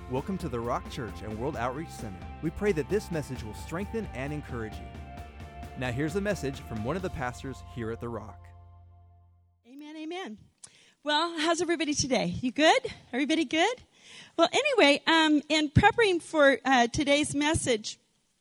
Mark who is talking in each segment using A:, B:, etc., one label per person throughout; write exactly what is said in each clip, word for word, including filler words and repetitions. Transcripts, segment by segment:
A: Welcome to the Rock Church and World Outreach Center. We pray that this message will strengthen and encourage you. Now here's a message from one of the pastors here at the Rock.
B: Amen, amen. Well, how's everybody today? You good? Everybody good? Well, anyway, um, in preparing for uh, today's message,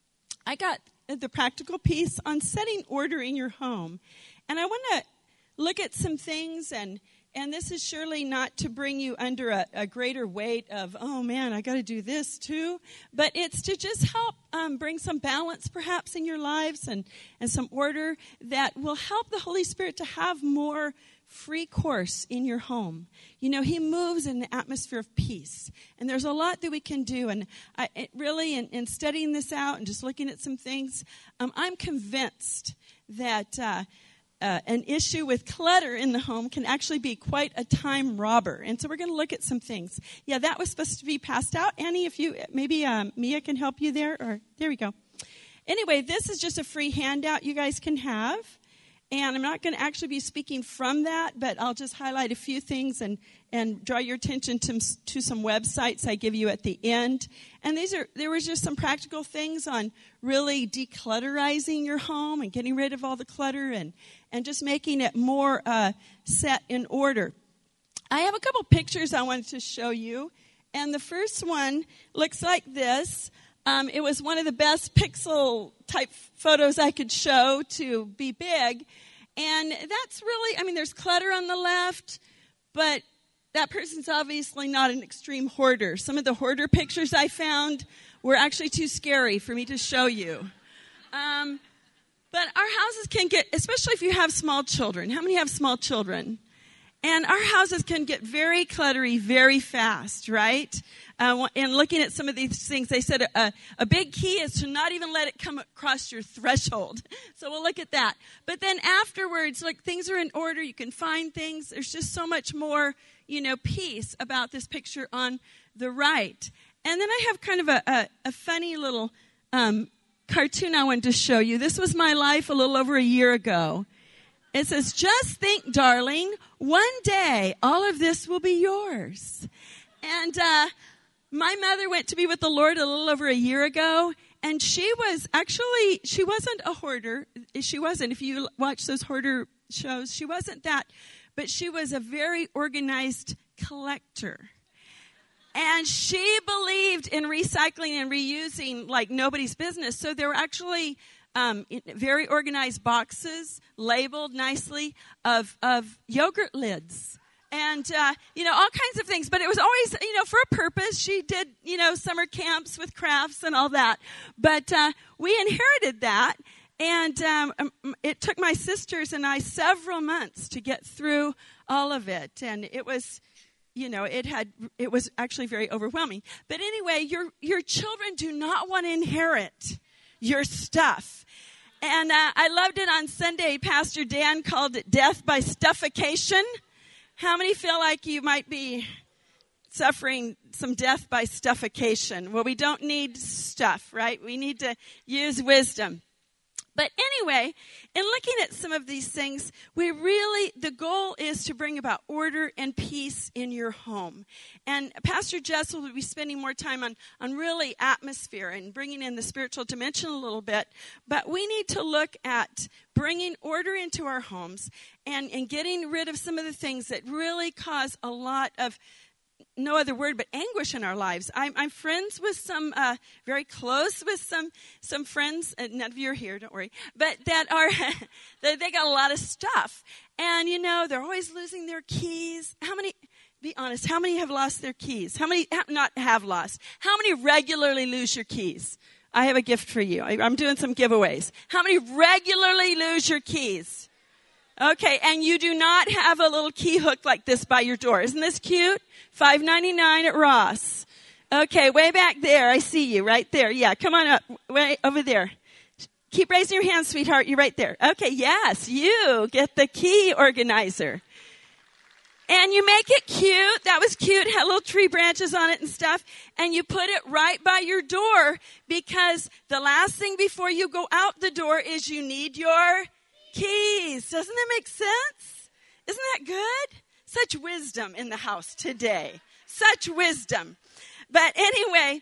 B: I got the practical piece on setting order in your home. And I want to look at some things, and and this is surely not to bring you under a, a greater weight of, oh man, I got to do this too. But it's to just help um, bring some balance perhaps in your lives and, and some order that will help the Holy Spirit to have more free course in your home. You know, He moves in the atmosphere of peace. And there's a lot that we can do. And I, it really, in, in studying this out and just looking at some things, um, I'm convinced that uh, uh, an issue with clutter in the home can actually be quite a time robber. And so we're going to look at some things. Yeah, that was supposed to be passed out. Annie, if you, maybe um, Mia can help you there. Or there we go. Anyway, this is just a free handout you guys can have. And I'm not going to actually be speaking from that, but I'll just highlight a few things and, and draw your attention to, to some websites I give you at the end. And these are there was just some practical things on really declutterizing your home and getting rid of all the clutter and, and just making it more uh, set in order. I have a couple pictures I wanted to show you. And the first one looks like this. Um, it was one of the best pixel type photos I could show to be big. And that's really, I mean, there's clutter on the left, but that person's obviously not an extreme hoarder. Some of the hoarder pictures I found were actually too scary for me to show you. Um, but our houses can get, especially if you have small children. How many have small children? And our houses can get very cluttery very fast, right? Uh, and looking at some of these things, they said a, a big key is to not even let it come across your threshold. So we'll look at that. But then afterwards, like things are in order. You can find things. There's just so much more, you know, peace about this picture on the right. And then I have kind of a, a, a funny little um, cartoon I wanted to show you. This was my life a little over a year ago. It says, just think, darling, one day all of this will be yours. And uh, my mother went to be with the Lord a little over a year ago, and she was actually, she wasn't a hoarder. She wasn't. If you watch those hoarder shows, she wasn't that. But she was a very organized collector. And she believed in recycling and reusing like nobody's business. So there were actually Um, very organized boxes, labeled nicely, of, of yogurt lids. And, uh, you know, all kinds of things. But it was always, you know, for a purpose. She did, you know, summer camps with crafts and all that. But uh, we inherited that. And um, it took my sisters and I several months to get through all of it. And it was, you know, it had, it was actually very overwhelming. But anyway, your your children do not want to inherit your stuff. And uh, I loved it on Sunday. Pastor Dan called it death by stuffication. How many feel like you might be suffering some death by stuffication? Well, we don't need stuff, right? We need to use wisdom. But anyway, in looking at some of these things, we really, the goal is to bring about order and peace in your home. And Pastor Jess will be spending more time on, on really atmosphere and bringing in the spiritual dimension a little bit. But we need to look at bringing order into our homes and, and getting rid of some of the things that really cause a lot of, no other word, but anguish in our lives. I'm, I'm friends with some, uh, very close with some some friends, uh, none of you are here, don't worry, but that are, they, they got a lot of stuff. And, you know, they're always losing their keys. How many, be honest, how many have lost their keys? How many have not have lost? How many regularly lose your keys? I have a gift for you. I, I'm doing some giveaways. How many regularly lose your keys? Okay, and you do not have a little key hook like this by your door. Isn't this cute? five ninety-nine at Ross. Okay, way back there. I see you right there. Yeah, come on up. Way over there. Keep raising your hand, sweetheart. You're right there. Okay, yes, you get the key organizer. And you make it cute. That was cute. Had little tree branches on it and stuff. And you put it right by your door because the last thing before you go out the door is you need your keys. Doesn't that make sense? Isn't that good? Such wisdom in the house today. Such wisdom. But anyway,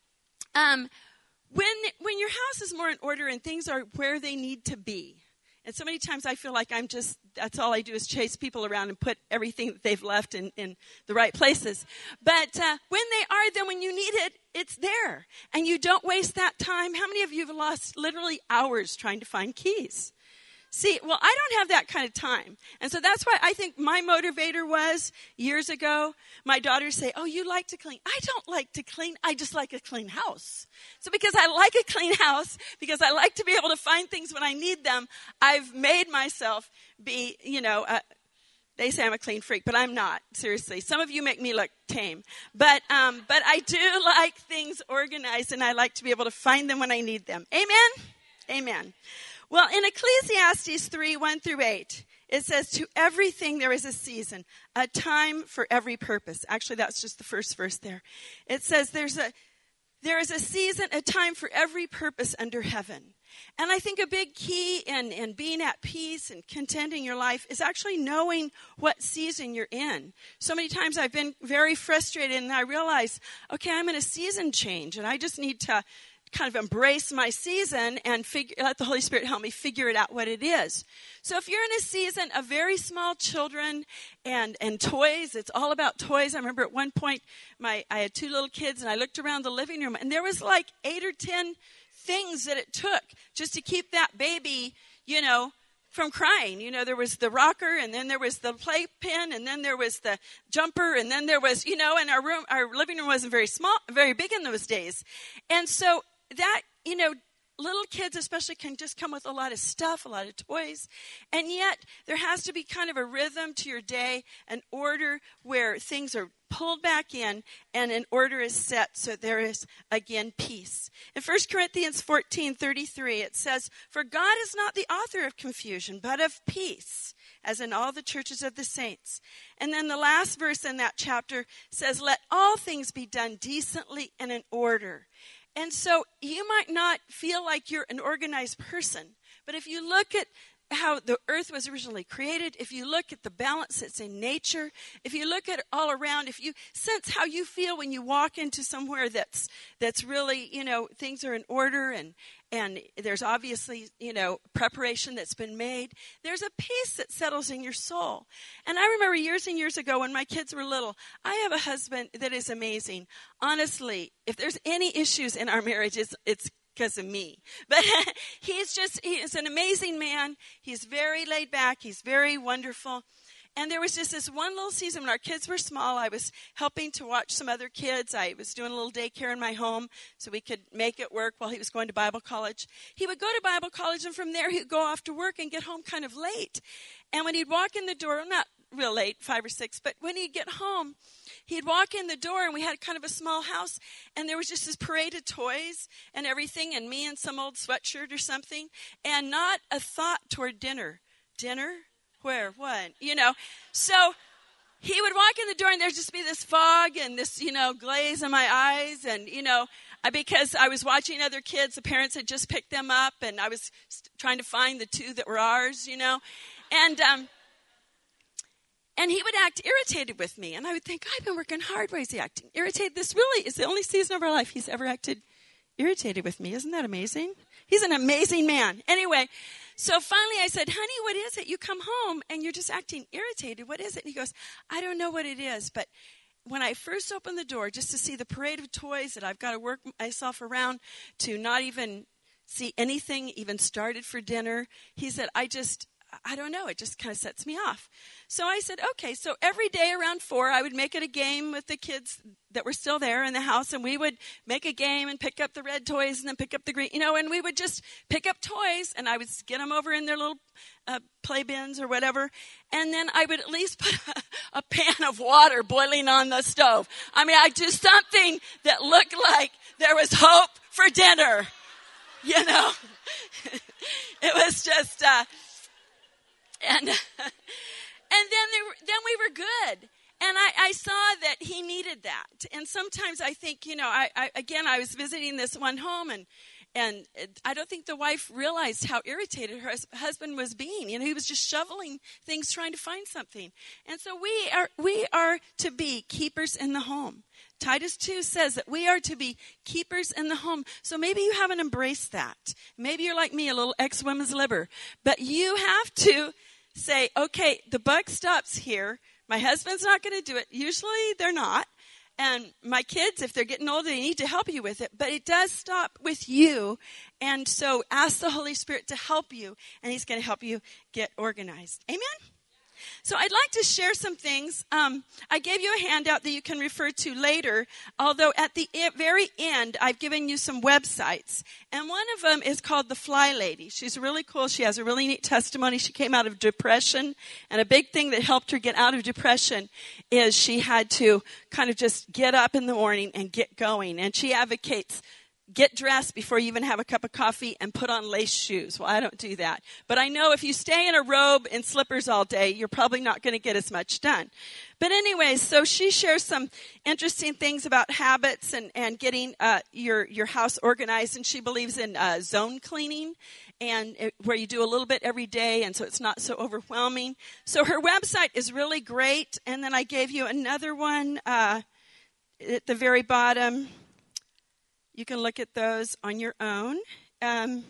B: um, when when your house is more in order and things are where they need to be, and so many times I feel like I'm just, that's all I do is chase people around and put everything that they've left in, in the right places. But uh, when they are, then when you need it, it's there. And you don't waste that time. How many of you have lost literally hours trying to find keys? See, well, I don't have that kind of time. And so that's why I think my motivator was, years ago, my daughters say, oh, you like to clean. I don't like to clean. I just like a clean house. So because I like a clean house, because I like to be able to find things when I need them, I've made myself be, you know, uh, they say I'm a clean freak, but I'm not. Seriously. Some of you make me look tame. But um, but I do like things organized, and I like to be able to find them when I need them. Amen? Amen. Well, in Ecclesiastes three, one through eight, it says, to everything there is a season, a time for every purpose. Actually, that's just the first verse there. It says there's a there is a season, a time for every purpose under heaven. And I think a big key in, in being at peace and content in your life is actually knowing what season you're in. So many times I've been very frustrated, and I realize, okay, I'm in a season change, and I just need to kind of embrace my season and figure, let the Holy Spirit help me figure it out what it is. So if you're in a season of very small children and, and toys, it's all about toys. I remember at one point, my I had two little kids, and I looked around the living room, and there was like eight or ten things that it took just to keep that baby, you know, from crying. You know, there was the rocker, and then there was the playpen, and then there was the jumper, and then there was, you know, and our room, our living room wasn't very small, very big in those days. And so that, you know, little kids especially can just come with a lot of stuff, a lot of toys. And yet there has to be kind of a rhythm to your day, an order where things are pulled back in and an order is set so there is, again, peace. In First Corinthians fourteen thirty-three, it says, for God is not the author of confusion, but of peace, as in all the churches of the saints. And then the last verse in that chapter says, let all things be done decently and in order. And so you might not feel like you're an organized person, but if you look at how the earth was originally created, if you look at the balance that's in nature, if you look at it all around, if you sense how you feel when you walk into somewhere that's that's really, you know, things are in order and and there's obviously, you know, preparation that's been made, there's a peace that settles in your soul. And I remember years and years ago when my kids were little, I have a husband that is amazing. Honestly, if there's any issues in our marriage, it's, it's because of me. But he's just, he is an amazing man. He's very laid back. He's very wonderful. And there was just this one little season when our kids were small. I was helping to watch some other kids. I was doing a little daycare in my home so we could make it work while he was going to Bible college. He would go to Bible college, and from there he'd go off to work and get home kind of late. And when he'd walk in the door, not real late, five or six, but when he'd get home, he'd walk in the door, and we had kind of a small house, and there was just this parade of toys and everything, and me in some old sweatshirt or something, and not a thought toward dinner. Dinner? Where? What? You know, so he would walk in the door, and there'd just be this fog and this, you know, glaze in my eyes. And, you know, I, because I was watching other kids, the parents had just picked them up, and I was st- trying to find the two that were ours, you know. And, um, and he would act irritated with me. And I would think, I've been working hard. Why is he acting irritated? This really is the only season of our life he's ever acted irritated with me. Isn't that amazing? He's an amazing man. Anyway, so finally I said, honey, what is it? You come home and you're just acting irritated. What is it? And he goes, I don't know what it is, but when I first opened the door just to see the parade of toys that I've got to work myself around to not even see anything even started for dinner, he said, I just, I don't know. It just kind of sets me off. So I said, okay. So every day around four, I would make it a game with the kids that were still there in the house. And we would make a game and pick up the red toys and then pick up the green, you know, and we would just pick up toys. And I would get them over in their little uh, play bins or whatever. And then I would at least put a, a pan of water boiling on the stove. I mean, I'd do something that looked like there was hope for dinner, you know. It was just... Uh, And and then they were, then we were good. And I, I saw that he needed that. And sometimes I think, you know, I, I again, I was visiting this one home, and and I don't think the wife realized how irritated her husband was being. You know, he was just shoveling things, trying to find something. And so we are we are to be keepers in the home, Titus two says that we are to be keepers in the home. So maybe you haven't embraced that. Maybe you're like me, a little ex-women's liber. But you have to say, okay, the buck stops here. My husband's not going to do it. Usually they're not. And my kids, if they're getting older, they need to help you with it. But it does stop with you. And so ask the Holy Spirit to help you, and he's going to help you get organized. Amen? So I'd like to share some things. Um, I gave you a handout that you can refer to later, although at the very end, I've given you some websites. And one of them is called The Fly Lady. She's really cool. She has a really neat testimony. She came out of depression, and a big thing that helped her get out of depression is she had to kind of just get up in the morning and get going. And she advocates get dressed before you even have a cup of coffee and put on lace shoes. Well, I don't do that. But I know if you stay in a robe and slippers all day, you're probably not going to get as much done. But anyway, so she shares some interesting things about habits and, and getting uh, your, your house organized. And she believes in uh, zone cleaning, and it, where you do a little bit every day, and so it's not so overwhelming. So her website is really great. And then I gave you another one uh, at the very bottom. You can look at those on your own. Um,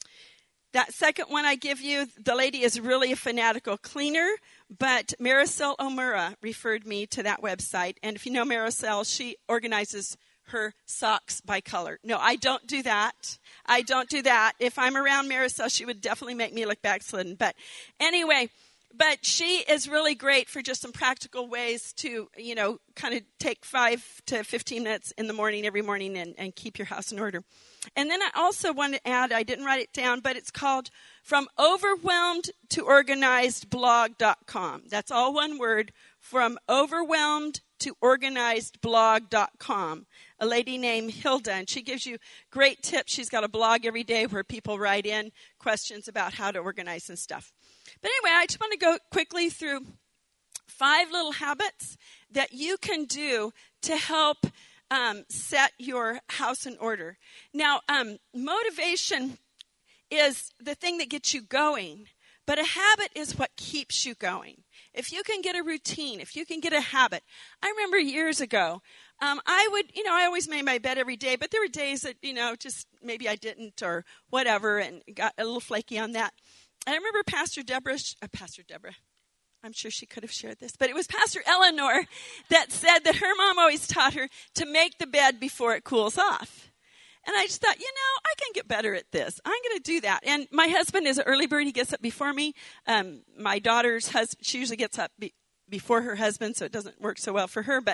B: that second one I give you, the lady is really a fanatical cleaner, but Marisol Omura referred me to that website. And if you know Marisol, she organizes her socks by color. No, I don't do that. I don't do that. If I'm around Marisol, she would definitely make me look backslidden. But anyway, but she is really great for just some practical ways to, you know, kind of take five to fifteen minutes in the morning every morning and, and keep your house in order. And then I also want to add, I didn't write it down, but it's called From Overwhelmed to Organized blog dot com. That's all one word, From Overwhelmed to Organized blog dot com. A lady named Hilda, and she gives you great tips. She's got a blog every day where people write in questions about how to organize and stuff. But anyway, I just want to go quickly through five little habits that you can do to help um, set your house in order. Now, um, motivation is the thing that gets you going, but a habit is what keeps you going. If you can get a routine, if you can get a habit. I remember years ago, um, I would, you know, I always made my bed every day, but there were days that, you know, just maybe I didn't or whatever and got a little flaky on that. I remember Pastor Deborah, uh, Pastor Deborah, I'm sure she could have shared this, but it was Pastor Eleanor that said that her mom always taught her to make the bed before it cools off. And I just thought, you know, I can get better at this. I'm going to do that. And my husband is an early bird. He gets up before me. Um, my daughter's husband, she usually gets up be- before her husband, so it doesn't work so well for her. But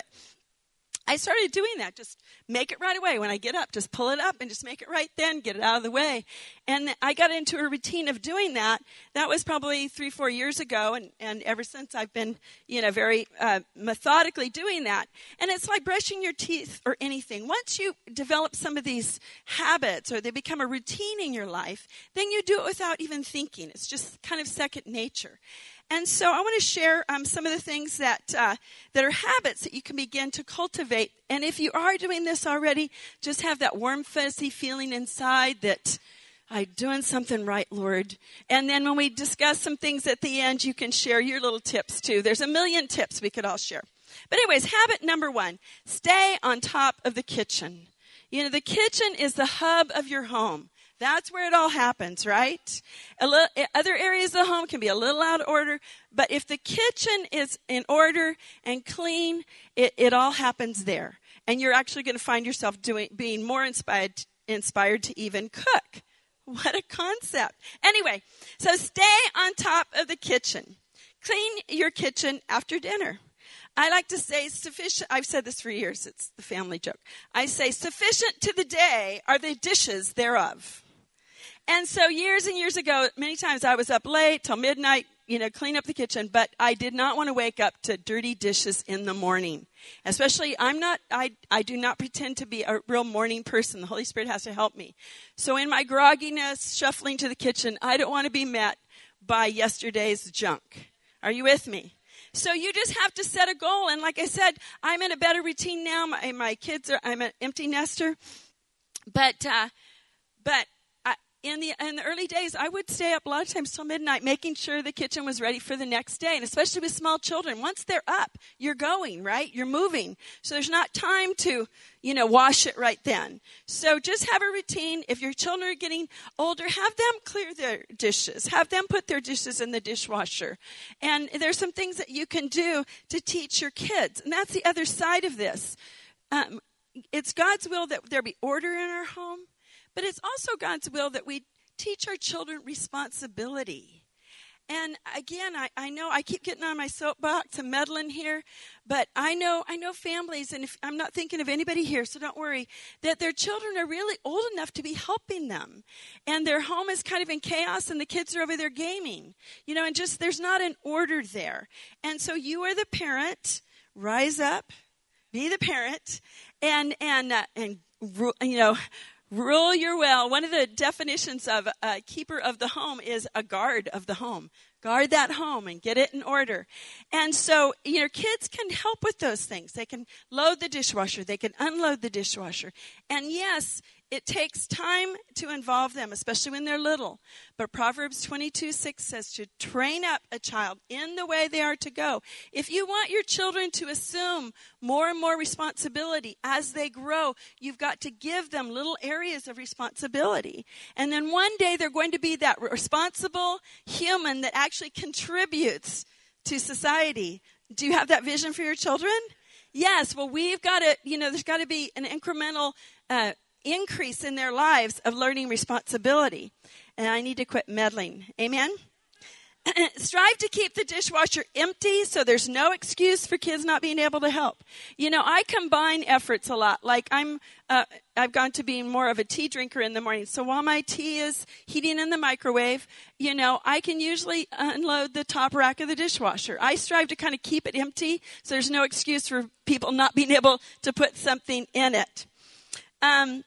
B: I started doing that. Just make it right away. When I get up, just pull it up and just make it right then, get it out of the way. And I got into a routine of doing that. That was probably three, four years ago. And, and ever since I've been, you know, very uh, methodically doing that. And it's like brushing your teeth or anything. Once you develop some of these habits or they become a routine in your life, then you do it without even thinking. It's just kind of second nature. And so I want to share um, some of the things that uh, that are habits that you can begin to cultivate. And if you are doing this already, just have that warm, fuzzy feeling inside that I'm doing something right, Lord. And then when we discuss some things at the end, you can share your little tips too. There's a million tips we could all share. But anyways, habit number one, stay on top of the kitchen. You know, the kitchen is the hub of your home. That's where it all happens, right? A little, other areas of the home can be a little out of order, but if the kitchen is in order and clean, it, it all happens there. And you're actually going to find yourself doing, being more inspired, inspired to even cook. What a concept. Anyway, so stay on top of the kitchen. Clean your kitchen after dinner. I like to say sufficient, I've said this for years, it's the family joke. I say sufficient to the day are the dishes thereof. And so years and years ago, many times I was up late till midnight, you know, clean up the kitchen, but I did not want to wake up to dirty dishes in the morning. Especially, I'm not, I, I do not pretend to be a real morning person. The Holy Spirit has to help me. So in my grogginess, shuffling to the kitchen, I don't want to be met by yesterday's junk. Are you with me? So you just have to set a goal. And like I said, I'm in a better routine now. My, my kids are, I'm an empty nester. But, uh, but, in the in the early days, I would stay up a lot of times till midnight making sure the kitchen was ready for the next day. And especially with small children, once they're up, you're going, right? You're moving. So there's not time to, you know, wash it right then. So just have a routine. If your children are getting older, have them clear their dishes. Have them put their dishes in the dishwasher. And there's some things that you can do to teach your kids. And that's the other side of this. Um, it's God's will that there be order in our home, but it's also God's will that we teach our children responsibility. And again, I, I know I keep getting on my soapbox and meddling here, but I know I know families, and if, I'm not thinking of anybody here, so don't worry, that their children are really old enough to be helping them. And their home is kind of in chaos, and the kids are over there gaming. You know, and just there's not an order there. And so you are the parent. Rise up, be the parent, and, and, uh, and you know, rule your well. One of the definitions of a keeper of the home is a guard of the home. Guard that home and get it in order. And so, you know, kids can help with those things. They can load the dishwasher. They can unload the dishwasher. And yes, it takes time to involve them, especially when they're little. But Proverbs twenty-two six says to train up a child in the way they are to go. If you want your children to assume more and more responsibility as they grow, you've got to give them little areas of responsibility. And then one day they're going to be that responsible human that actually contributes to society. Do you have that vision for your children? Yes. Well, we've got to, you know, there's got to be an incremental uh increase in their lives of learning responsibility. And I need to quit meddling. Amen? Strive to keep the dishwasher empty so there's no excuse for kids not being able to help. You know, I combine efforts a lot. Like I'm, uh, I've gone to being more of a tea drinker in the morning. So while my tea is heating in the microwave, you know, I can usually unload the top rack of the dishwasher. I strive to kind of keep it empty so there's no excuse for people not being able to put something in it. Um,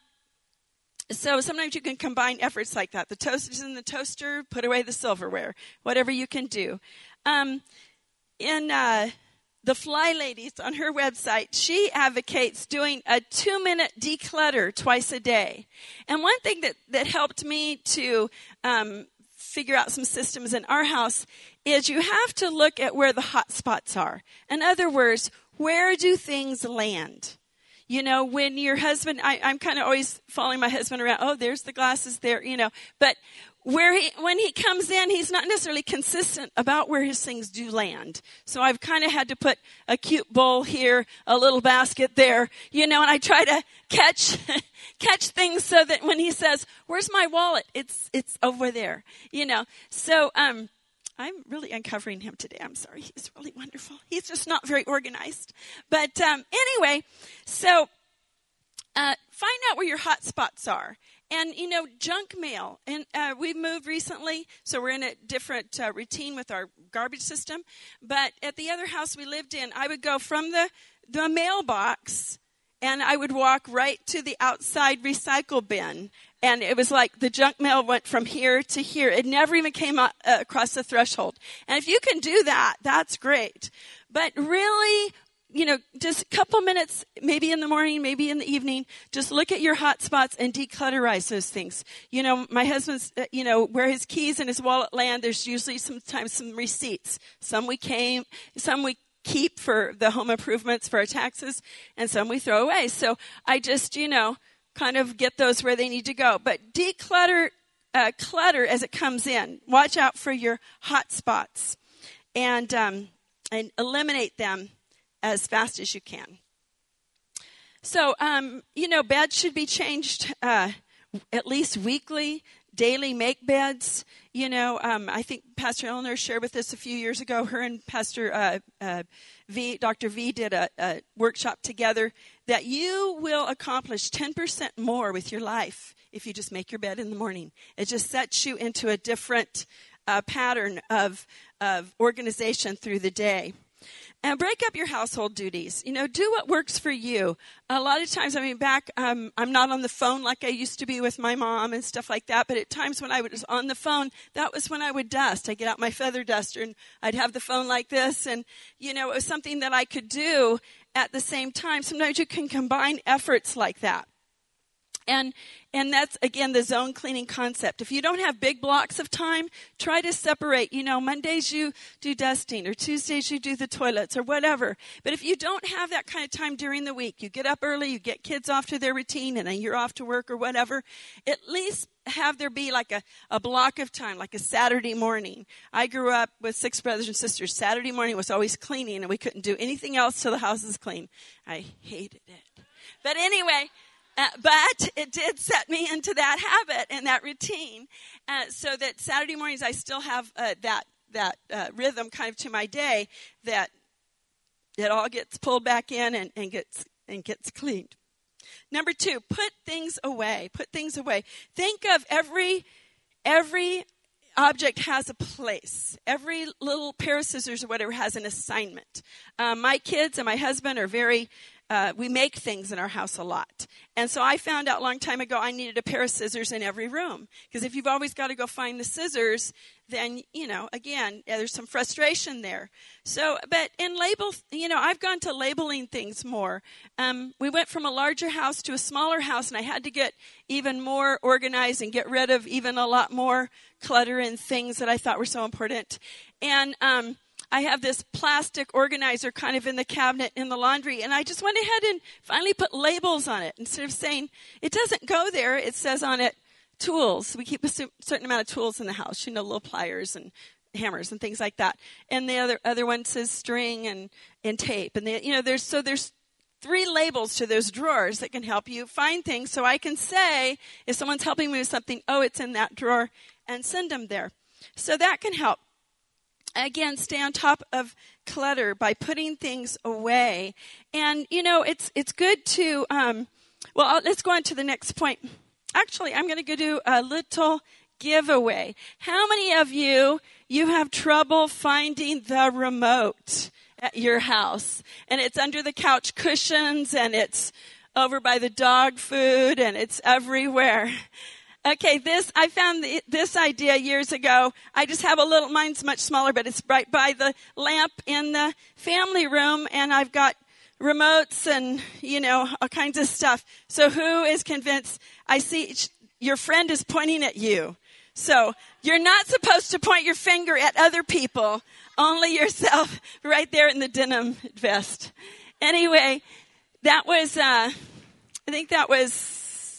B: So sometimes you can combine efforts like that. The toast is in the toaster, put away the silverware, whatever you can do. Um, in uh, the Fly Ladies on her website, she advocates doing a two-minute declutter twice a day. And one thing that, that helped me to um, figure out some systems in our house is you have to look at where the hot spots are. In other words, where do things land? You know, when your husband, I, I'm kind of always following my husband around. Oh, there's the glasses there, you know. But where he, when he comes in, he's not necessarily consistent about where his things do land. So I've kind of had to put a cute bowl here, a little basket there, you know, and I try to catch, catch things so that when he says, where's my wallet? It's, it's over there, you know. So, um, I'm really uncovering him today. I'm sorry. He's really wonderful. He's just not very organized. But um, anyway, so uh, find out where your hot spots are. And, you know, junk mail. And uh, we moved recently, so we're in a different uh, routine with our garbage system. But at the other house we lived in, I would go from the, the mailbox, and I would walk right to the outside recycle bin. And it was like the junk mail went from here to here. It never even came out, uh, across the threshold. And if you can do that, that's great. But really, you know, just a couple minutes, maybe in the morning, maybe in the evening, just look at your hot spots and declutterize those things. You know, my husband's, uh, you know, where his keys and his wallet land, there's usually sometimes some receipts. Some we came, some we keep for the home improvements for our taxes, and some we throw away. So I just, you know, kind of get those where they need to go. But declutter, uh, clutter as it comes in. Watch out for your hot spots, and um, and eliminate them as fast as you can. So, um, you know, beds should be changed uh, at least weekly. Daily make beds. You know, um, I think Pastor Eleanor shared with us a few years ago. Her and Pastor uh, uh, V, Doctor V, did a, a workshop together that you will accomplish ten percent more with your life if you just make your bed in the morning. It just sets you into a different uh, pattern of of organization through the day. And break up your household duties. You know, do what works for you. A lot of times, I mean, back, um, I'm not on the phone like I used to be with my mom and stuff like that. But at times when I was on the phone, that was when I would dust. I'd get out my feather duster and I'd have the phone like this. And, you know, it was something that I could do at the same time. Sometimes you can combine efforts like that. And and that's, again, the zone cleaning concept. If you don't have big blocks of time, try to separate. You know, Mondays you do dusting, or Tuesdays you do the toilets, or whatever. But if you don't have that kind of time during the week, you get up early, you get kids off to their routine, and then you're off to work or whatever, at least have there be like a, a block of time, like a Saturday morning. I grew up with six brothers and sisters. Saturday morning was always cleaning, and we couldn't do anything else till the house was clean. I hated it. But anyway, uh, but it did set me into that habit and that routine, uh, so that Saturday mornings I still have uh, that that uh, rhythm kind of to my day, that it all gets pulled back in and, and gets and gets cleaned. Number two, put things away. Put things away. Think of every every object has a place. Every little pair of scissors or whatever has an assignment. Um, my kids and my husband are very, uh, we make things in our house a lot. And so I found out a long time ago I needed a pair of scissors in every room. Because if you've always got to go find the scissors, then, you know, again, yeah, there's some frustration there. So, but in label, you know, I've gone to labeling things more. Um, we went from a larger house to a smaller house, and I had to get even more organized and get rid of even a lot more clutter and things that I thought were so important. And um, I have this plastic organizer kind of in the cabinet in the laundry, and I just went ahead and finally put labels on it. Instead of saying, it doesn't go there, it says on it, tools. We keep a certain amount of tools in the house, you know, little pliers and hammers and things like that. And the other other one says string and, and tape. And, the, you know, there's so there's three labels to those drawers that can help you find things. So I can say, if someone's helping me with something, oh, it's in that drawer, and send them there. So that can help. Again, stay on top of clutter by putting things away. And, you know, it's it's good to, um, well, let's go on to the next point. Actually, I'm going to go do a little giveaway. How many of you, you have trouble finding the remote at your house? And it's under the couch cushions, and it's over by the dog food, and it's everywhere. Okay, this, I found the, this idea years ago. I just have a little, mine's much smaller, but it's right by the lamp in the family room, and I've got remotes and, you know, all kinds of stuff. So who is convinced? I see your friend is pointing at you. So you're not supposed to point your finger at other people, only yourself, right there in the denim vest. Anyway, that was, uh, I think that was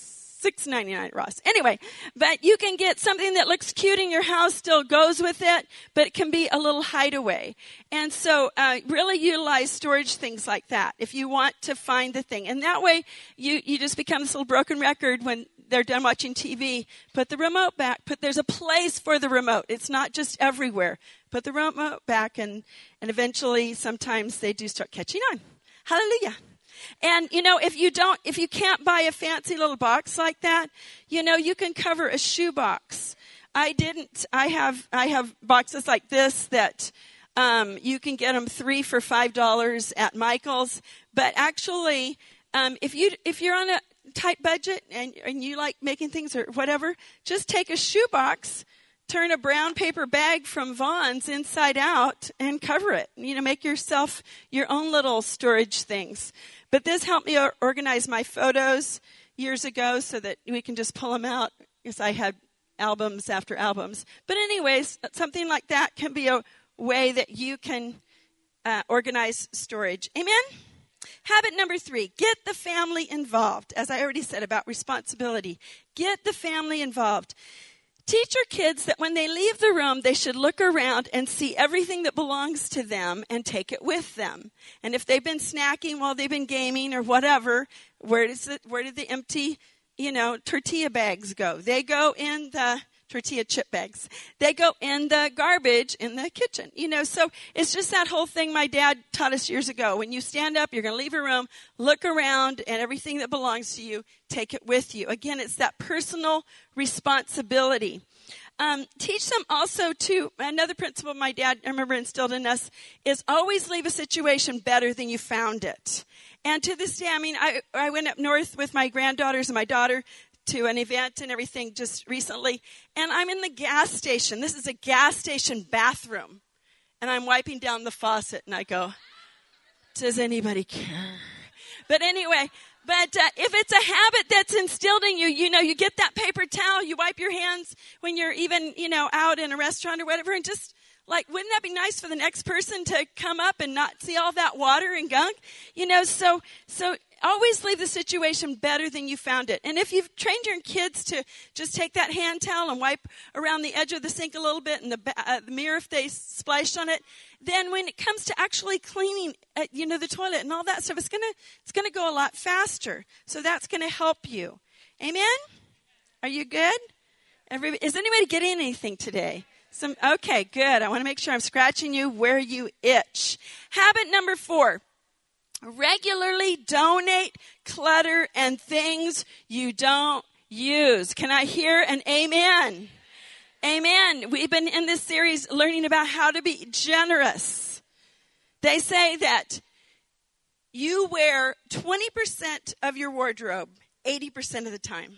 B: six ninety-nine at Ross. Anyway, but you can get something that looks cute in your house, still goes with it, but it can be a little hideaway. And so uh, really utilize storage things like that if you want to find the thing. And that way you, you just become this little broken record when they're done watching T V. Put the remote back. Put There's a place for the remote. It's not just everywhere. Put the remote back, and, and eventually sometimes they do start catching on. Hallelujah. And, you know, if you don't, if you can't buy a fancy little box like that, you know, you can cover a shoe box. I didn't, I have, I have boxes like this that, um, you can get them three for five dollars at Michael's. But actually, um, if you, if you're on a tight budget and, and you like making things or whatever, just take a shoe box, turn a brown paper bag from Vaughn's inside out and cover it. You know, make yourself your own little storage things. But this helped me organize my photos years ago so that we can just pull them out, because I had albums after albums. But anyways, something like that can be a way that you can uh, organize storage. Amen? Habit number three, get the family involved. As I already said about responsibility, get the family involved. Teach your kids that when they leave the room, they should look around and see everything that belongs to them and take it with them. And if they've been snacking while they've been gaming or whatever, where does it, where did the empty, you know, tortilla bags go? They go in the tortilla chip bags. They go in the garbage in the kitchen. You know, so it's just that whole thing my dad taught us years ago. When you stand up, you're going to leave a room, look around, and everything that belongs to you, take it with you. Again, it's that personal responsibility. Um, teach them also to, another principle my dad, I remember, instilled in us, is always leave a situation better than you found it. And to this day, I mean, I, I went up north with my granddaughters and my daughter to an event and everything just recently, and I'm in the gas station. This is a gas station bathroom, and I'm wiping down the faucet, and I go, does anybody care? But anyway, But uh, if it's a habit that's instilled in you, you know, you get that paper towel, you wipe your hands when you're even, you know, out in a restaurant or whatever, and just like, wouldn't that be nice for the next person to come up and not see all that water and gunk? You know, so so always leave the situation better than you found it. And if you've trained your kids to just take that hand towel and wipe around the edge of the sink a little bit and the, uh, the mirror if they splashed on it, then when it comes to actually cleaning, uh, you know, the toilet and all that stuff, it's gonna it's gonna go a lot faster. So that's gonna help you. Amen? Are you good? Everybody, is anybody getting anything today? Some okay, good. I want to make sure I'm scratching you where you itch. Habit number four. Regularly donate clutter and things you don't use. Can I hear an amen? Amen. We've been in this series learning about how to be generous. They say that you wear twenty percent of your wardrobe eighty percent of the time.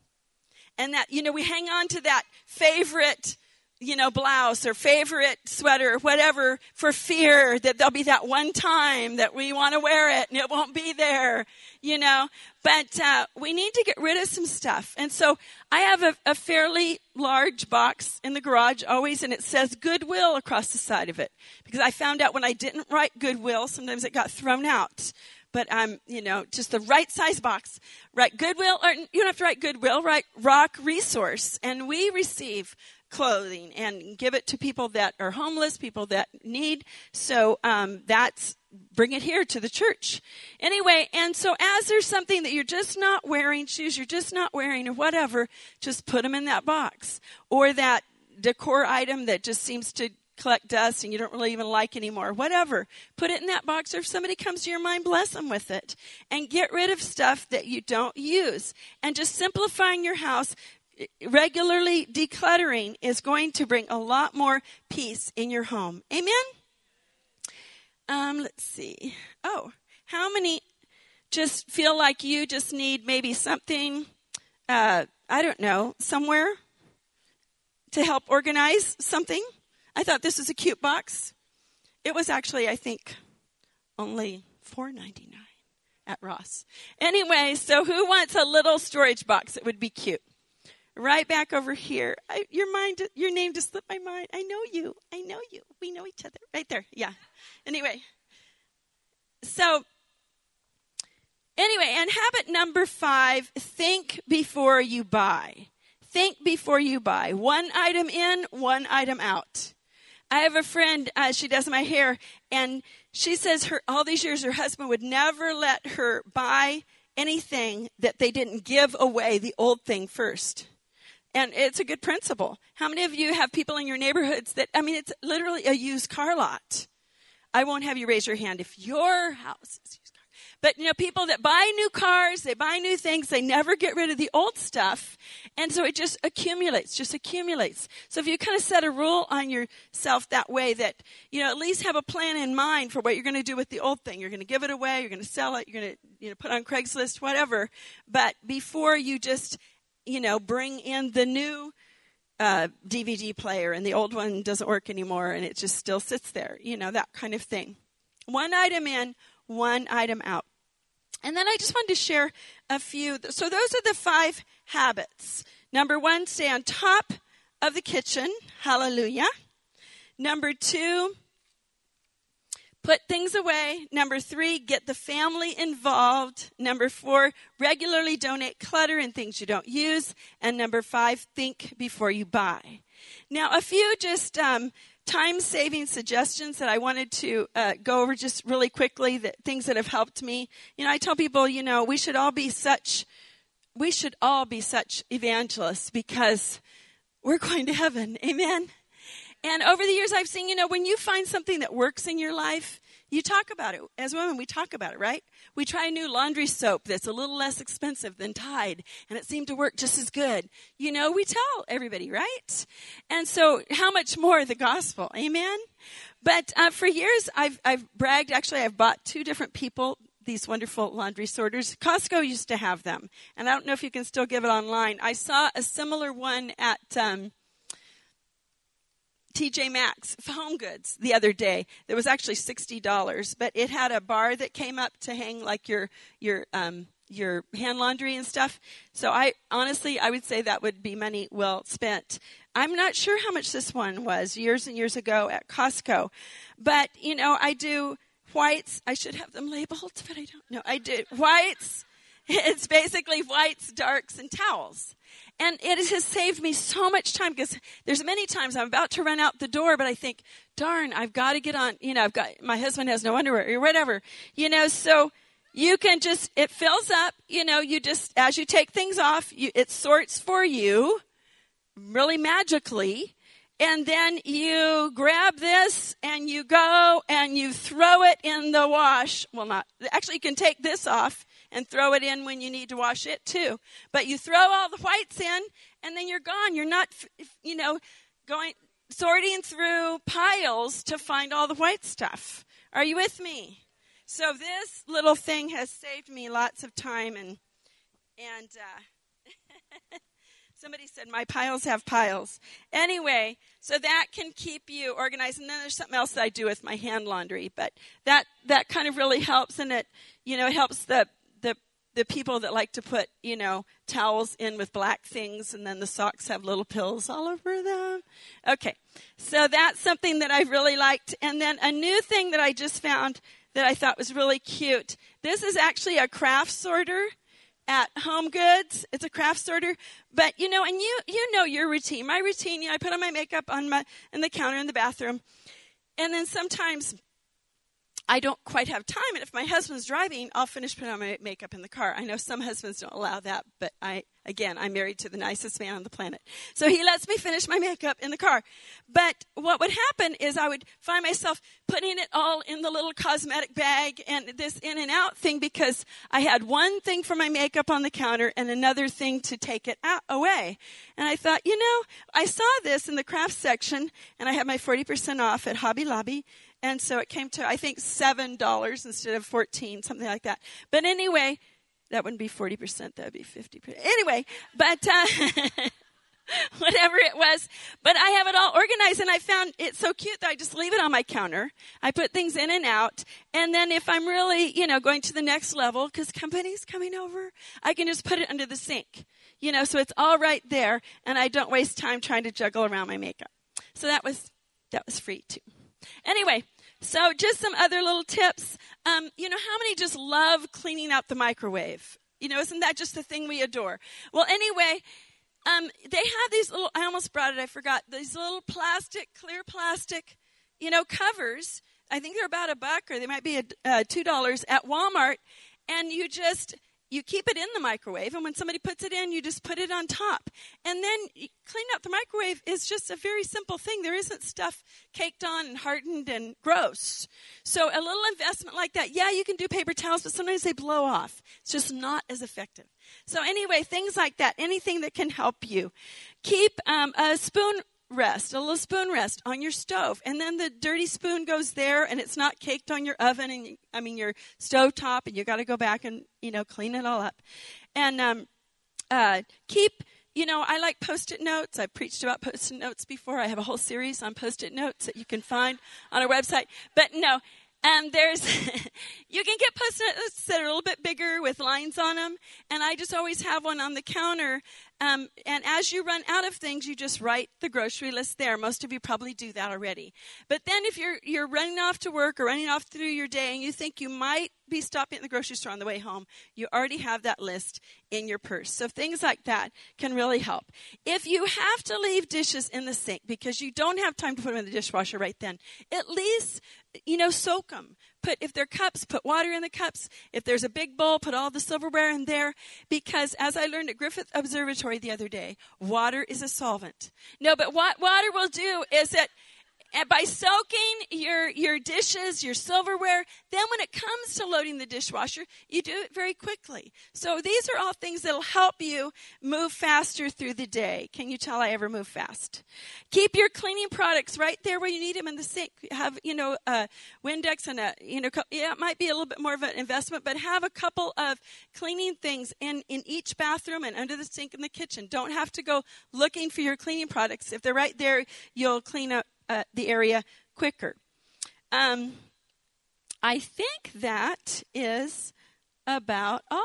B: And that, you know, we hang on to that favorite, you know, blouse or favorite sweater or whatever for fear that there'll be that one time that we want to wear it and it won't be there, you know. But uh, we need to get rid of some stuff. And so I have a, a fairly large box in the garage always, and it says Goodwill across the side of it. Because I found out when I didn't write Goodwill, sometimes it got thrown out. But I'm, um, you know, just the right size box. Write Goodwill, or you don't have to write Goodwill, write Rock Resource. And we receive clothing and give it to people that are homeless, people that need. So um, that's, bring it here to the church. Anyway, and so as there's something that you're just not wearing, shoes you're just not wearing or whatever, just put them in that box. Or that decor item that just seems to collect dust and you don't really even like anymore, whatever. Put it in that box, or if somebody comes to your mind, bless them with it. And get rid of stuff that you don't use. And just simplifying your house, regularly decluttering is going to bring a lot more peace in your home. Amen? Um, let's see. Oh, how many just feel like you just need maybe something, uh, I don't know, somewhere to help organize something? I thought this was a cute box. It was actually, I think, only four ninety-nine at Ross. Anyway, so who wants a little storage box that would be cute? Right back over here. I, your mind, your name just slipped my mind. I know you. I know you. We know each other. Right there. Yeah. Anyway. So, anyway, and habit number five, think before you buy. Think before you buy. One item in, one item out. I have a friend, uh, she does my hair, and she says her all these years her husband would never let her buy anything that they didn't give away the old thing first. And it's a good principle. How many of you have people in your neighborhoods that, I mean, it's literally a used car lot. I won't have you raise your hand if your house is used car. But, you know, people that buy new cars, they buy new things, they never get rid of the old stuff. And so it just accumulates, just accumulates. So if you kind of set a rule on yourself that way that, you know, at least have a plan in mind for what you're going to do with the old thing. You're going to give it away, you're going to sell it, you're going to, you know, put on Craigslist, whatever. But before you just, you know, bring in the new uh, D V D player and the old one doesn't work anymore and it just still sits there, you know, that kind of thing. One item in, one item out. And then I just wanted to share a few. So those are the five habits. Number one, stay on top of the kitchen. Hallelujah. Number two, put things away. Number three, get the family involved. Number four, regularly donate clutter and things you don't use. And number five, think before you buy. Now, a few just um, time-saving suggestions that I wanted to uh, go over just really quickly, that things that have helped me. You know, I tell people, you know, we should all be such, we should all be such evangelists because we're going to heaven. Amen? And over the years, I've seen, you know, when you find something that works in your life, you talk about it. As women, we talk about it, right? We try a new laundry soap that's a little less expensive than Tide, and it seemed to work just as good. You know, we tell everybody, right? And so how much more the gospel, amen? But uh, for years, I've, I've bragged. Actually, I've bought two different people these wonderful laundry sorters. Costco used to have them, and I don't know if you can still give it online. I saw a similar one at Um, T J Maxx Home Goods the other day. It was actually sixty dollars, but it had a bar that came up to hang like your your um your hand laundry and stuff. So I honestly, I would say that would be money well spent. I'm not sure how much this one was years and years ago at Costco. But, you know, I do whites. I should have them labeled, but I don't know. I do whites. It's basically whites, darks, and towels. And it has saved me so much time because there's many times I'm about to run out the door, but I think, darn, I've got to get on, you know, I've got, my husband has no underwear or whatever, you know, so you can just, it fills up, you know, you just, as you take things off, you, it sorts for you really magically. And then you grab this and you go and you throw it in the wash. Well, not, actually you can take this off and throw it in when you need to wash it too. But you throw all the whites in and then you're gone. You're not, you know, going, sorting through piles to find all the white stuff. Are you with me? So this little thing has saved me lots of time and, and, uh, somebody said, my piles have piles. Anyway, so that can keep you organized. And then there's something else that I do with my hand laundry. But that, that kind of really helps. And it, you know, it helps the, the, the people that like to put, you know, towels in with black things. And then the socks have little pills all over them. Okay. So that's something that I've really liked. And then a new thing that I just found that I thought was really cute. This is actually a craft sorter at Home Goods. It's a craft sorter. But, you know, and you you know your routine. My routine, you know, I put on my makeup on my in the counter in the bathroom. And then sometimes I don't quite have time. And if my husband's driving, I'll finish putting on my makeup in the car. I know some husbands don't allow that. But, I again, I'm married to the nicest man on the planet. So he lets me finish my makeup in the car. But what would happen is I would find myself putting it all in the little cosmetic bag and this in and out thing because I had one thing for my makeup on the counter and another thing to take it out, away. And I thought, you know, I saw this in the craft section and I had my forty percent off at Hobby Lobby. And so it came to, I think, seven dollars instead of fourteen dollars, something like that. But anyway, that wouldn't be forty percent. That would be fifty percent. Anyway, but uh, whatever it was. But I have it all organized, and I found it so cute that I just leave it on my counter. I put things in and out. And then if I'm really, you know, going to the next level, because company's coming over, I can just put it under the sink. You know, so it's all right there, and I don't waste time trying to juggle around my makeup. So that was that was free, too. Anyway, so just some other little tips. Um, you know, how many just love cleaning out the microwave? You know, isn't that just the thing we adore? Well, anyway, um, they have these little, I almost brought it, I forgot, these little plastic, clear plastic, you know, covers. I think they're about a buck or they might be a, uh, two dollars at Walmart. And you just, you keep it in the microwave. And when somebody puts it in, you just put it on top. And then cleaning out the microwave is just a very simple thing. There isn't stuff caked on and hardened and gross. So a little investment like that, yeah, you can do paper towels, but sometimes they blow off. It's just not as effective. So anyway, things like that, anything that can help you. Keep um, a spoon rest, a little spoon rest on your stove. And then the dirty spoon goes there and it's not caked on your oven and, you, I mean, your stove top, and you got to go back and, you know, clean it all up. And um, uh, keep, you know, I like Post-it notes. I've preached about Post-it notes before. I have a whole series on Post-it notes that you can find on our website. But no, and there's, you can get Post-it notes that are a little bit bigger with lines on them. And I just always have one on the counter. Um, and as you run out of things, you just write the grocery list there. Most of you probably do that already. But then if you're you're running off to work or running off through your day and you think you might be stopping at the grocery store on the way home, you already have that list in your purse. So things like that can really help. If you have to leave dishes in the sink because you don't have time to put them in the dishwasher right then, at least, you know, soak them. Put, if they're cups, put water in the cups. If there's a big bowl, put all the silverware in there. Because as I learned at Griffith Observatory the other day, water is a solvent. No, but what water will do is that and by soaking your, your dishes, your silverware, then when it comes to loading the dishwasher, you do it very quickly. So these are all things that will help you move faster through the day. Can you tell I ever move fast? Keep your cleaning products right there where you need them in the sink. Have, you know, a Windex and a, you know, yeah, it might be a little bit more of an investment, but have a couple of cleaning things in, in each bathroom and under the sink in the kitchen. Don't have to go looking for your cleaning products. If they're right there, you'll clean up Uh, the area quicker. Um, I think that is about all.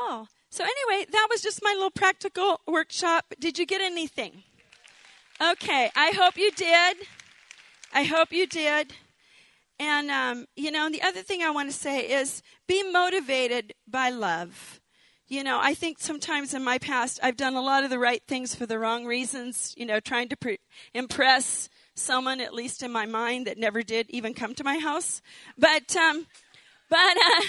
B: So anyway, that was just my little practical workshop. Did you get anything? Okay, I hope you did. I hope you did. And, um, you know, the other thing I want to say is be motivated by love. You know, I think sometimes in my past, I've done a lot of the right things for the wrong reasons, you know, trying to pre- impress someone, at least in my mind, that never did even come to my house. But, um, but, uh,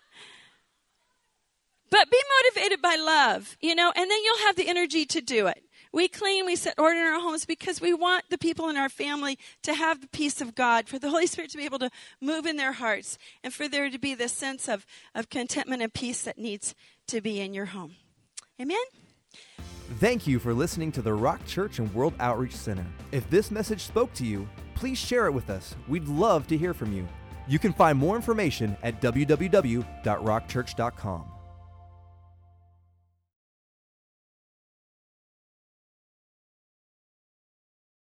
B: but be motivated by love, you know, and then you'll have the energy to do it. We clean, we set order in our homes because we want the people in our family to have the peace of God, for the Holy Spirit to be able to move in their hearts, and for there to be this sense of, of contentment and peace that needs to be in your home. Amen?
A: Thank you for listening to the Rock Church and World Outreach Center. If this message spoke to you, please share it with us. We'd love to hear from you. You can find more information at w w w dot rock church dot com.